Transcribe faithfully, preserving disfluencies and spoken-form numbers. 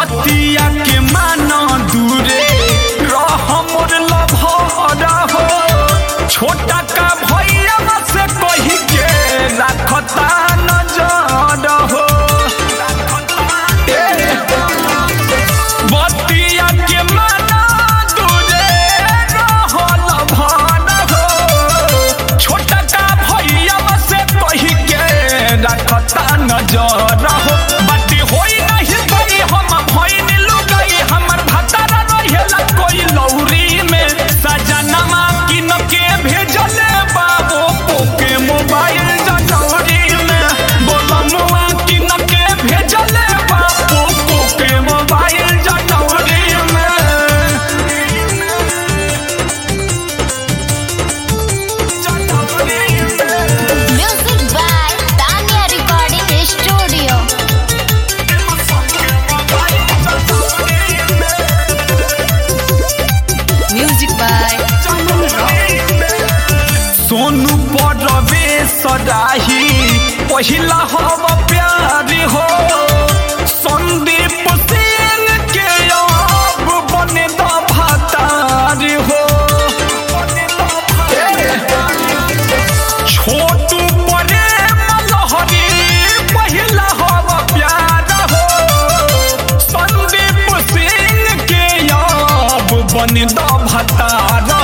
बतिया के माना दूरे रह मोर लभरा हो छोटा का भैया से कही के रखता नजर हो बतिया के माना दूरे रह लभरा हो छोटा का भैया से कही के रखता नजर हो बाटी होई नहीं गई हम भइल लुगई हमर भतारा रहेला कोई लौरी में सजनमा किन के भेजले बाबू पोके मोबाइल जनौरी में बोलमुआ किन के भेजले बाबू पोके मोबाइल जनौरी में Music by Tanya Recording Studio. Music by Sonu पड़वे सदाही पहिला हव प्यार हो संदीप सिंह के अब बने द भतार हो छोटू प्रेम लहरी पहिला हव प्यार हो संदीप सिंह के अब बने द भतार